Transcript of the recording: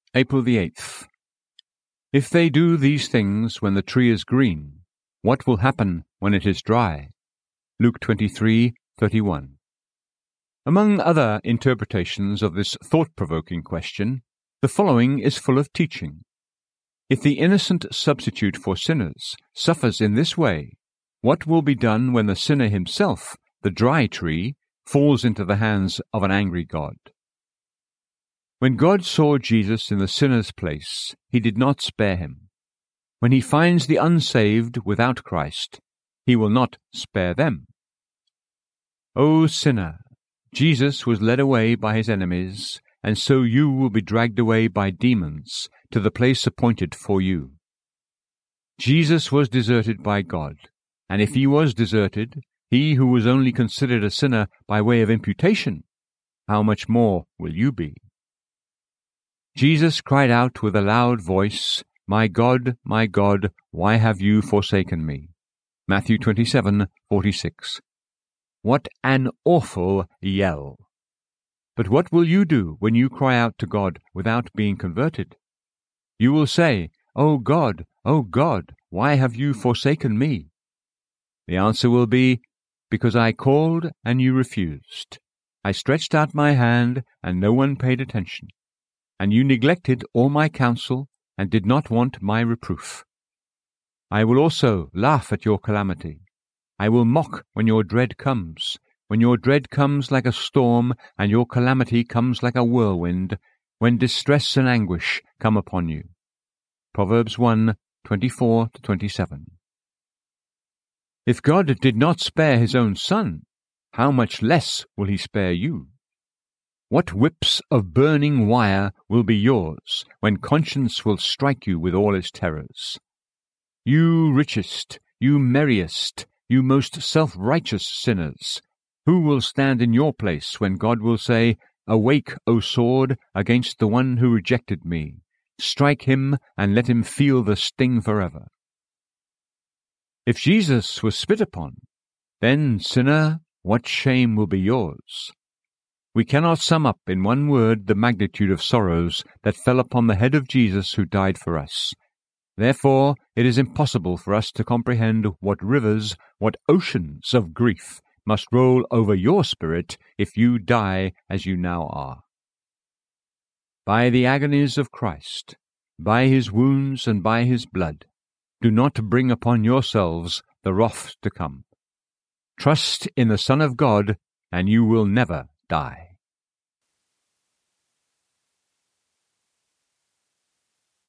April the 8th. If they do these things when the tree is green, what will happen when it is dry? Luke 23:31. Among other interpretations of this thought-provoking question, the following is full of teaching. If the innocent substitute for sinners suffers in this way, what will be done when the sinner himself, the dry tree, falls into the hands of an angry God? When God saw Jesus in the sinner's place, he did not spare him. When he finds the unsaved without Christ, he will not spare them. O sinner, Jesus was led away by his enemies, and so you will be dragged away by demons to the place appointed for you. Jesus was deserted by God, and if he was deserted, he who was only considered a sinner by way of imputation, how much more will you be? Jesus cried out with a loud voice, my God, why have you forsaken me?" Matthew 27:46. What an awful yell! But what will you do when you cry out to God without being converted? You will say, O God, why have you forsaken me?" The answer will be, because I called and you refused. I stretched out my hand and no one paid attention. And you neglected all my counsel and did not want my reproof. I will also laugh at your calamity. I will mock when your dread comes like a storm, and your calamity comes like a whirlwind, when distress and anguish come upon you. Proverbs 1:24-27. If God did not spare his own Son, how much less will he spare you? What whips of burning wire will be yours when conscience will strike you with all its terrors? You richest, you merriest, you most self-righteous sinners, who will stand in your place when God will say, "Awake, O sword, against the one who rejected me. Strike him and let him feel the sting forever." If Jesus was spit upon, then, sinner, what shame will be yours? We cannot sum up in one word the magnitude of sorrows that fell upon the head of Jesus who died for us. Therefore, it is impossible for us to comprehend what rivers, what oceans of grief must roll over your spirit if you die as you now are. By the agonies of Christ, by his wounds and by his blood, do not bring upon yourselves the wrath to come. Trust in the Son of God, and you will never die.